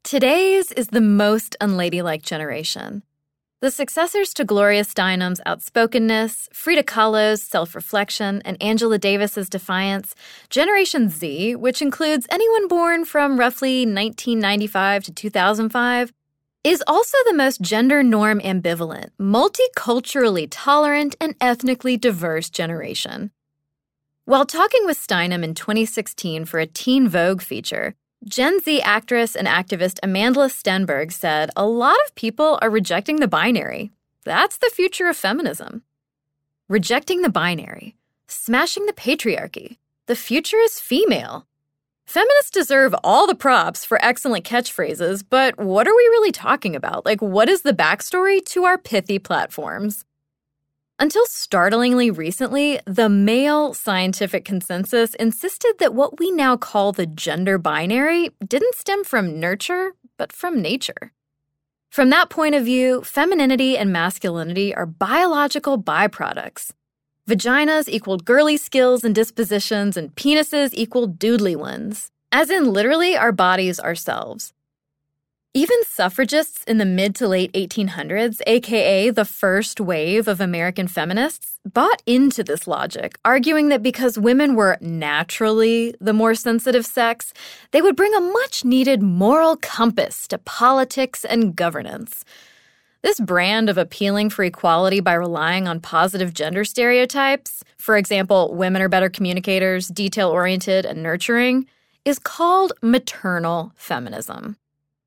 Today's is the most unladylike generation. The successors to Gloria Steinem's outspokenness, Frida Kahlo's self-reflection, and Angela Davis's defiance, Generation Z, which includes anyone born from roughly 1995 to 2005, is also the most gender norm ambivalent, multiculturally tolerant, and ethnically diverse generation. While talking with Steinem in 2016 for a Teen Vogue feature, Gen Z actress and activist Amandla Stenberg said a lot of people are rejecting the binary. That's the future of feminism. Rejecting the binary. Smashing the patriarchy. The future is female. Feminists deserve all the props for excellent catchphrases, but what are we really talking about? What is the backstory to our pithy platforms? Until startlingly recently, the male scientific consensus insisted that what we now call the gender binary didn't stem from nurture, but from nature. From that point of view, femininity and masculinity are biological byproducts. Vaginas equaled girly skills and dispositions, and penises equaled doodly ones, as in literally our bodies ourselves. Even suffragists in the mid to late 1800s, aka the first wave of American feminists, bought into this logic, arguing that because women were naturally the more sensitive sex, they would bring a much-needed moral compass to politics and governance. This brand of appealing for equality by relying on positive gender stereotypes, for example, women are better communicators, detail-oriented, and nurturing, is called maternal feminism.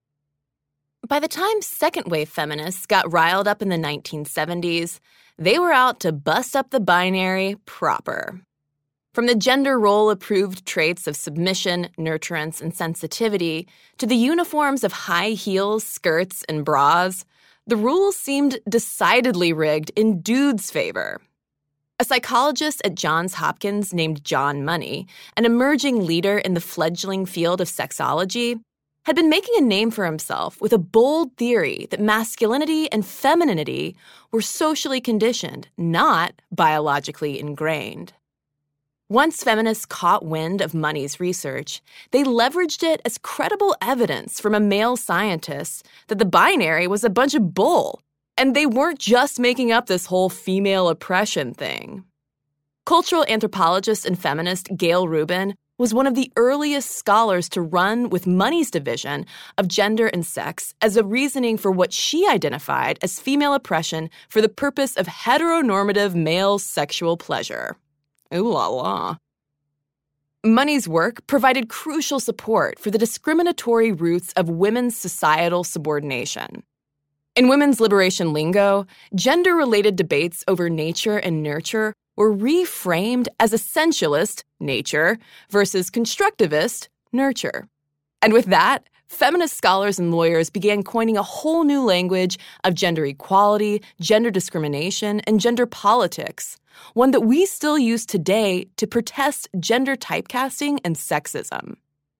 By the time second-wave feminists got riled up in the 1970s, they were out to bust up the binary proper. From the gender role-approved traits of submission, nurturance, and sensitivity to the uniforms of high heels, skirts, and bras, the rules seemed decidedly rigged in dudes' favor. A psychologist at Johns Hopkins named John Money, an emerging leader in the fledgling field of sexology, had been making a name for himself with a bold theory that masculinity and femininity were socially conditioned, not biologically ingrained. Once feminists caught wind of Money's research, they leveraged it as credible evidence from a male scientist that the binary was a bunch of bull, and they weren't just making up this whole female oppression thing. Cultural anthropologist and feminist Gayle Rubin was one of the earliest scholars to run with Money's division of gender and sex as a reasoning for what she identified as female oppression for the purpose of heteronormative male sexual pleasure. Ooh la la. Money's work provided crucial support for the discriminatory roots of women's societal subordination. In women's liberation lingo, gender-related debates over nature and nurture were reframed as essentialist nature versus constructivist nurture. And with that, feminist scholars and lawyers began coining a whole new language of gender equality, gender discrimination, and gender politics, one that we still use today to protest gender typecasting and sexism.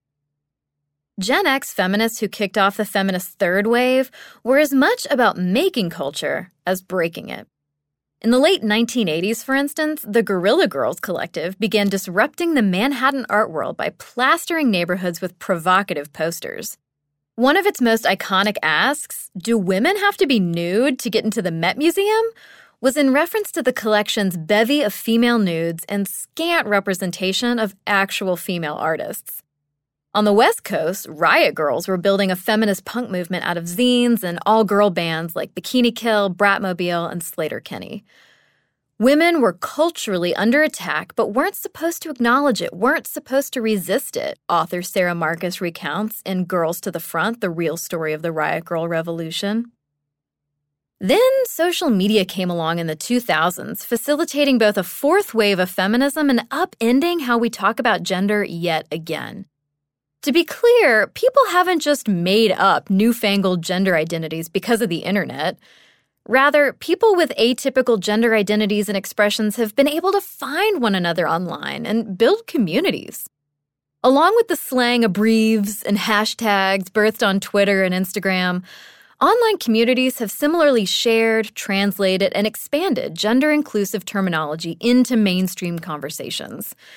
Gen X feminists who kicked off the feminist third wave were as much about making culture as breaking it. In the late 1980s, for instance, the Guerrilla Girls Collective began disrupting the Manhattan art world by plastering neighborhoods with provocative posters. One of its most iconic asks, "Do women have to be nude to get into the Met Museum?" was in reference to the collection's bevy of female nudes and scant representation of actual female artists. On the West Coast, Riot Girls were building a feminist punk movement out of zines and all-girl bands like Bikini Kill, Bratmobile, and Sleater-Kinney. Women were culturally under attack but weren't supposed to acknowledge it, weren't supposed to resist it, author Sarah Marcus recounts in Girls to the Front, the real story of the Riot Girl Revolution. Then social media came along in the 2000s, facilitating both a fourth wave of feminism and upending how we talk about gender yet again. To be clear, people haven't just made up newfangled gender identities because of the internet. Rather, people with atypical gender identities and expressions have been able to find one another online and build communities. Along with the slang abbreves and hashtags birthed on Twitter and Instagram, online communities have similarly shared, translated, and expanded gender-inclusive terminology into mainstream conversations.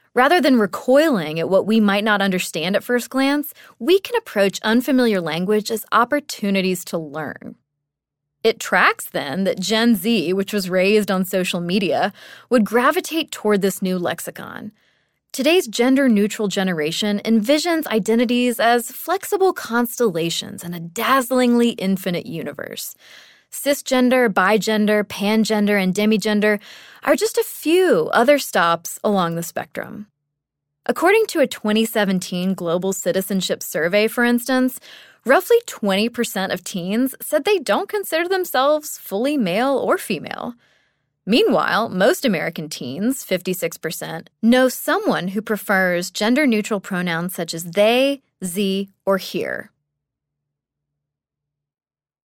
Rather than recoiling at what we might not understand at first glance, we can approach unfamiliar language as opportunities to learn. It tracks, then, that Gen Z, which was raised on social media, would gravitate toward this new lexicon. Today's gender-neutral generation envisions identities as flexible constellations in a dazzlingly infinite universe. Cisgender, bigender, pangender, and demigender are just a few other stops along the spectrum. According to a 2017 Global Citizenship Survey, for instance, roughly 20% of teens said they don't consider themselves fully male or female. Meanwhile, most American teens, 56%, know someone who prefers gender-neutral pronouns such as they, ze, or here.